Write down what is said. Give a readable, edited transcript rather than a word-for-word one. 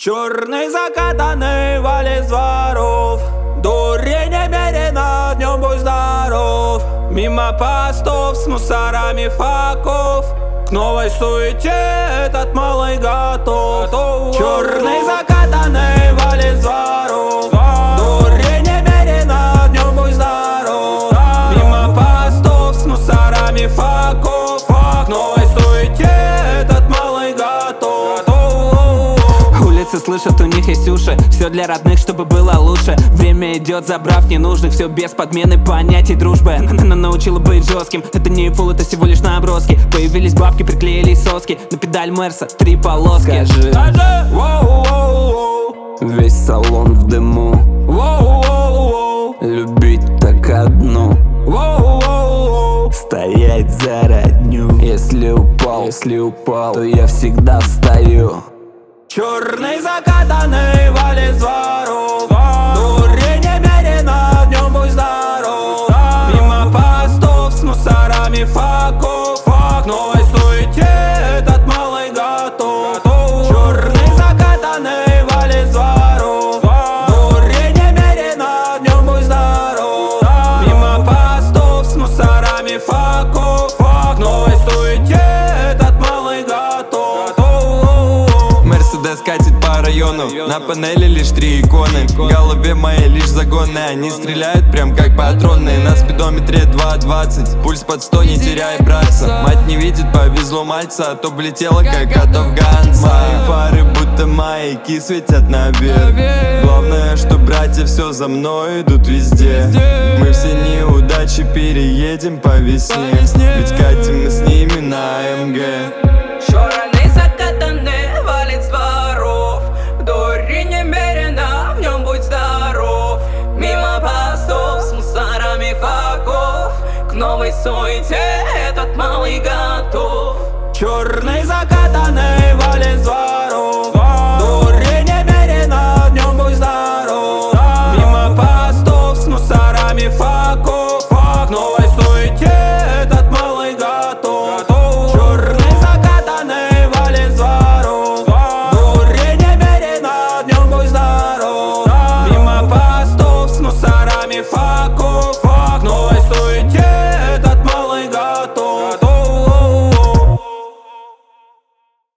Черный закатанный валит с дворов, дури немерено, днем будь здоров. Мимо постов с мусорами факов, к новой суете этот малый готов. Черный закатанный валит с дворов, дури немерено, днем будь здоров. Мимо постов с мусорами факов, к новой суете этот малый готов. Улицы слышат, у них есть уши, все для родных, чтобы было лучше. Время идет, забрав ненужных, все без подмены понятий дружбы. Она научила быть жестким, это не фул, это всего лишь наброски. Появились бабки, приклеились соски, на педаль Мерса 3 полоски. Скажи, весь салон в дыму, любить так одну, стоять за родню. Если упал, то я всегда встаю. черный закатанный валит с дворов, дури немерено, днем будь здоров. Мимо постов с мусорами факов, к новой суете этот малый готов. Черный закатанный валит с дворов, дури немерено, днем будь здоров. Мимо постов с мусорами факов, к новой суете этот малый готов. Мерседес катит по району, на панели лишь 3 иконы. В голове моей лишь загоны, они стреляют прям как патроны. На спидометре 2.20, пульс под 100, не теряй братца. Мать не видит, повезло мальца, а то влетела как от афганца. Мои фары будто маяки светят наверх. Главное, что братья все за мной идут везде. Мы все неудачи переедем по весне, ведь катим мы с ними на МГ. Черный закатанный валит с дворов, дури немерено, в нем будь здоров. Мимо постов с мусорами факов, к новой суете этот малый готов.